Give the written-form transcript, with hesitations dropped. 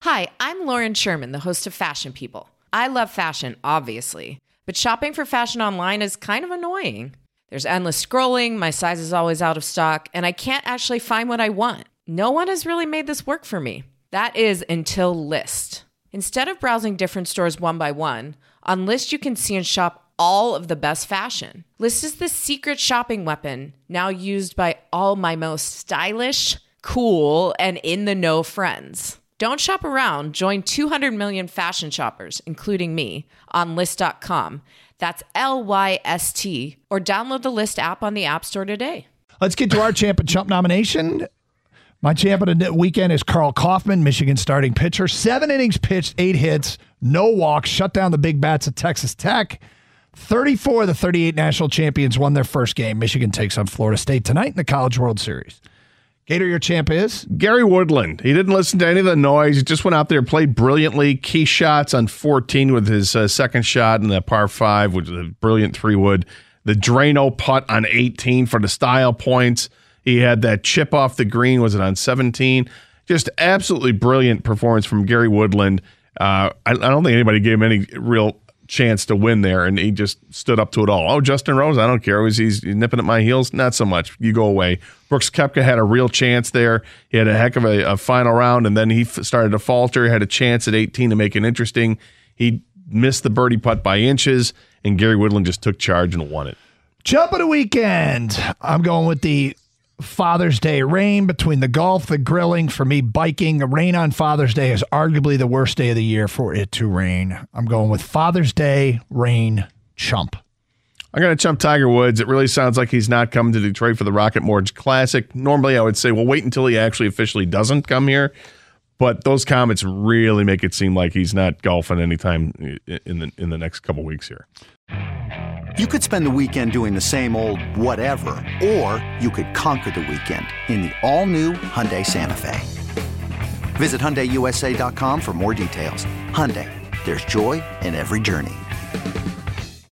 Hi, I'm Lauren Sherman, the host of Fashion People. I love fashion, obviously, but shopping for fashion online is kind of annoying. There's endless scrolling, my size is always out of stock, and I can't actually find what I want. No one has really made this work for me. That is until Lyst. Instead of browsing different stores one by one, on Lyst you can see and shop all of the best fashion. Lyst is the secret shopping weapon, now used by all my most stylish, cool, and in-the-know friends. Don't shop around. Join 200 million fashion shoppers, including me, on Lyst.com. That's Lyst, or download the Lyst app on the App Store today. Let's get to our Champ and Chump nomination. My champ of the weekend is Carl Kaufman, Michigan starting pitcher. 7 innings pitched, 8 hits, no walks, shut down the big bats at Texas Tech. 34 of the 38 national champions won their first game. Michigan takes on Florida State tonight in the College World Series. Gator, your champ is? Gary Woodland. He didn't listen to any of the noise. He just went out there, played brilliantly. Key shots on 14 with his second shot in the par 5, which is a brilliant 3-wood. The Drano putt on 18 for the style points. He had that chip off the green. Was it on 17? Just absolutely brilliant performance from Gary Woodland. I don't think anybody gave him any real chance to win there, and he just stood up to it all. Oh, Justin Rose, I don't care. He's nipping at my heels? Not so much. You go away. Brooks Koepka had a real chance there. He had a heck of a final round, and then he started to falter. He had a chance at 18 to make it interesting. He missed the birdie putt by inches, and Gary Woodland just took charge and won it. Jump of the weekend. I'm going with the Father's Day rain between the golf, the grilling. For me, biking. Rain on Father's Day is arguably the worst day of the year for it to rain. I'm going with Father's Day rain chump. I'm going to chump Tiger Woods. It really sounds like he's not coming to Detroit for the Rocket Mortgage Classic. Normally, I would say, well, wait until he actually officially doesn't come here. But those comments really make it seem like he's not golfing anytime in the next couple weeks here. You could spend the weekend doing the same old whatever, or you could conquer the weekend in the all-new Hyundai Santa Fe. Visit HyundaiUSA.com for more details. Hyundai, there's joy in every journey.